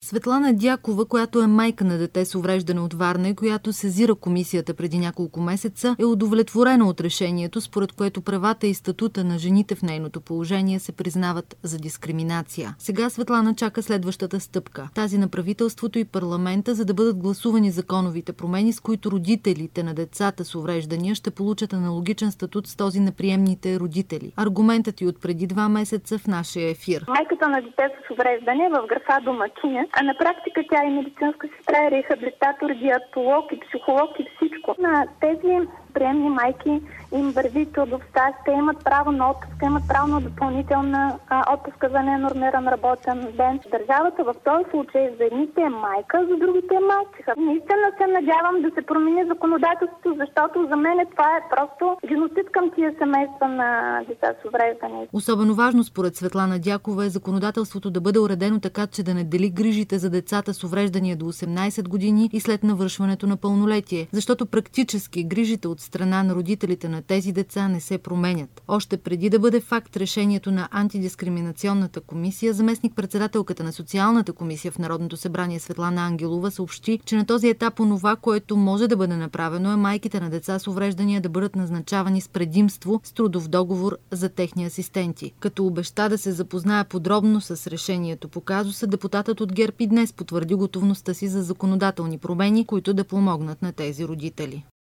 Светлана Дякова, която е майка на дете с увреждане от Варна и която сезира комисията преди няколко месеца, е удовлетворена от решението, според което правата и статута на жените в нейното положение се признават за дискриминация. Сега Светлана чака следващата стъпка, тази на правителството и парламента, за да бъдат гласувани законовите промени, с които родителите на децата с увреждания ще получат аналогичен статут с този на приемните родители. Аргументът и от преди 2 месеца в нашия ефир. Майката на дете с увреждане в графа домакиня, а на практика тя е медицинска сестра, е рехабилитатор, диетолог и психолог и всичко. На тези приемни майки им върви трудовта, те имат право на отпуска, имат право на допълнителна отпуска за ненормиран работен ден. Държавата в този случай за едните е майка, за другите е мачеха. Наистина се надявам да се промени законодателството, защото за мен това е просто геноцид към тия семейства на деца с увреждане. Особено важно според Светлана Дякова е законодателството да бъде уредено така, че да не дели грижите за децата с увреждания до 18 години и след навършването на пълнолетие, защото практически грижите от страна на родителите на тези деца не се променят. Още преди да бъде факт решението на антидискриминационната комисия, заместник-председателката на социалната комисия в Народното събрание Светлана Ангелова съобщи, че на този етап онова, което може да бъде направено, е майките на деца с увреждания да бъдат назначавани с предимство с трудов договор за техни асистенти. Като обеща да се запознае подробно с решението по казуса, депутатът от ГЕРБ и днес потвърди готовността си за законодателни промени, които да помогнат на тези родители.